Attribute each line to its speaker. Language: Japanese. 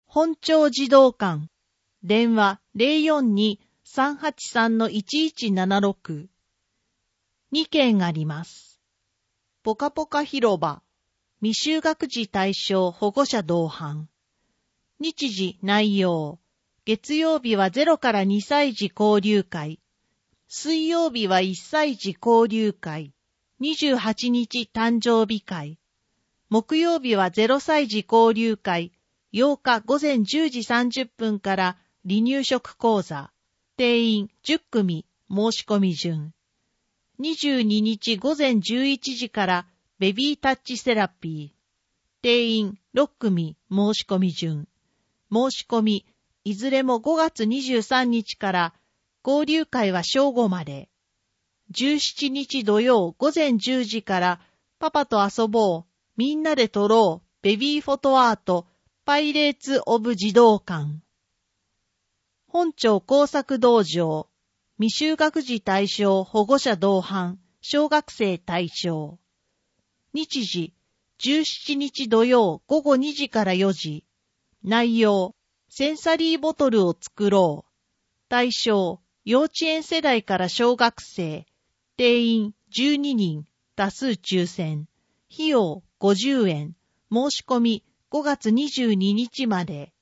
Speaker 1: 本町児童館。電話042-383-1176。2件あります。ぽかぽか広場。未就学児対象保護者同伴。日時内容。月曜日は0から2歳児交流会。水曜日は1歳児交流会。28日誕生日会。木曜日は0歳児交流会。8日午前10時30分から離乳食講座。定員10組申し込み順。22日午前11時からベビータッチセラピー。定員6組申し込み順。申し込み、いずれも5月23日から交流会は正午まで。17日土曜午前10時からパパと遊ぼう、みんなで撮ろう、ベビーフォトアート、パイレーツ・オブ児童館。本町工作道場、未就学児対象保護者同伴、小学生対象。日時、17日土曜午後2時から4時。内容、センサリーボトルを作ろう。対象、幼稚園世代から小学生。定員12人、多数抽選。費用50円。申し込み5月22日まで。